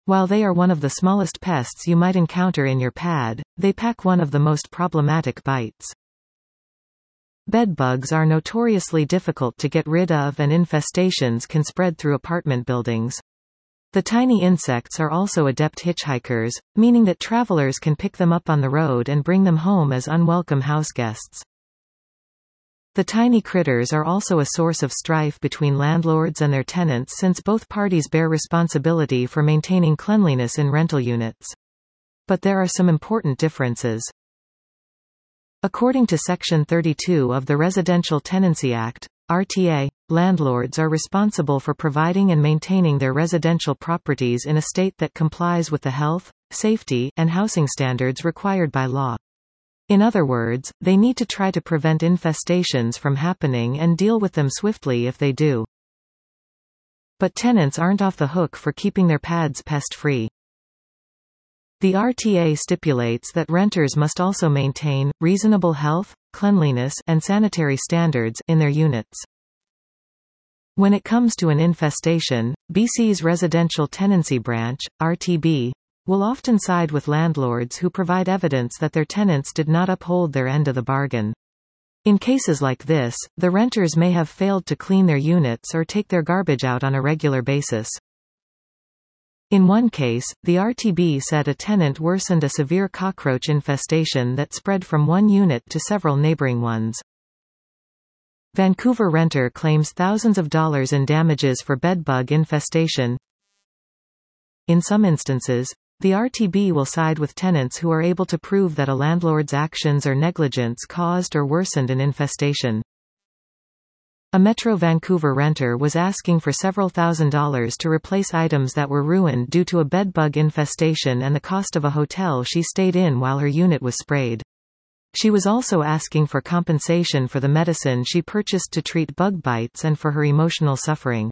While they are one of the smallest pests you might encounter in your pad, they pack one of the most problematic bites. Bedbugs are notoriously difficult to get rid of, and infestations can spread through apartment buildings. The tiny insects are also adept hitchhikers, meaning that travelers can pick them up on the road and bring them home as unwelcome houseguests. The tiny critters are also a source of strife between landlords and their tenants, since both parties bear responsibility for maintaining cleanliness in rental units. But there are some important differences. According to Section 32 of the Residential Tenancy Act, RTA, landlords are responsible for providing and maintaining their residential properties in a state that complies with the health, safety, and housing standards required by law. In other words, they need to try to prevent infestations from happening and deal with them swiftly if they do. But tenants aren't off the hook for keeping their pads pest-free. The RTA stipulates that renters must also maintain reasonable health, cleanliness, and sanitary standards in their units. When it comes to an infestation, BC's Residential Tenancy Branch, RTB, will often side with landlords who provide evidence that their tenants did not uphold their end of the bargain. In cases like this, the renters may have failed to clean their units or take their garbage out on a regular basis. In one case, the RTB said a tenant worsened a severe cockroach infestation that spread from one unit to several neighboring ones. Vancouver renter claims thousands of dollars in damages for bedbug infestation. In some instances, the RTB will side with tenants who are able to prove that a landlord's actions or negligence caused or worsened an infestation. A Metro Vancouver renter was asking for several $1,000s to replace items that were ruined due to a bedbug infestation and the cost of a hotel she stayed in while her unit was sprayed. She was also asking for compensation for the medicine she purchased to treat bug bites and for her emotional suffering.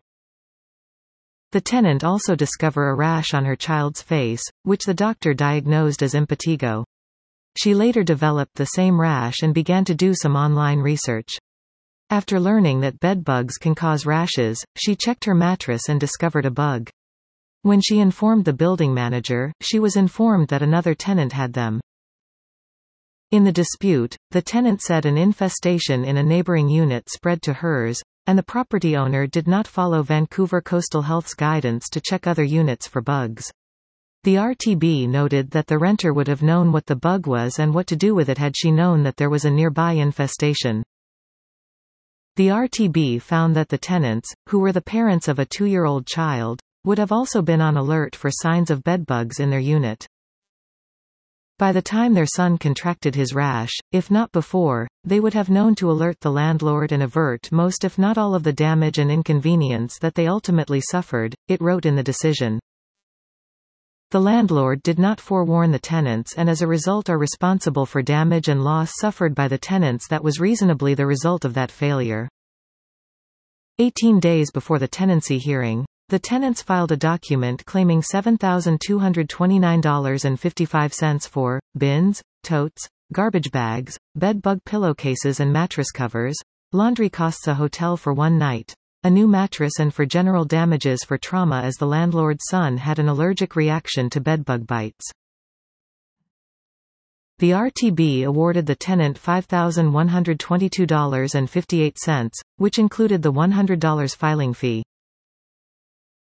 The tenant also discovered a rash on her child's face, which the doctor diagnosed as impetigo. She later developed the same rash and began to do some online research. After learning that bedbugs can cause rashes, she checked her mattress and discovered a bug. When she informed the building manager, she was informed that another tenant had them. In the dispute, the tenant said an infestation in a neighboring unit spread to hers, and the property owner did not follow Vancouver Coastal Health's guidance to check other units for bugs. The RTB noted that the renter would have known what the bug was and what to do with it had she known that there was a nearby infestation. The RTB found that the tenants, who were the parents of a 2-year-old child, would have also been on alert for signs of bedbugs in their unit. By the time their son contracted his rash, if not before, they would have known to alert the landlord and avert most if not all of the damage and inconvenience that they ultimately suffered, it wrote in the decision. The landlord did not forewarn the tenants and as a result are responsible for damage and loss suffered by the tenants that was reasonably the result of that failure. 18 days before the tenancy hearing, the tenants filed a document claiming $7,229.55 for bins, totes, garbage bags, bedbug pillowcases and mattress covers, laundry costs, a hotel for one night, a new mattress, and for general damages for trauma as the landlord's son had an allergic reaction to bedbug bites. The RTB awarded the tenant $5,122.58, which included the $100 filing fee.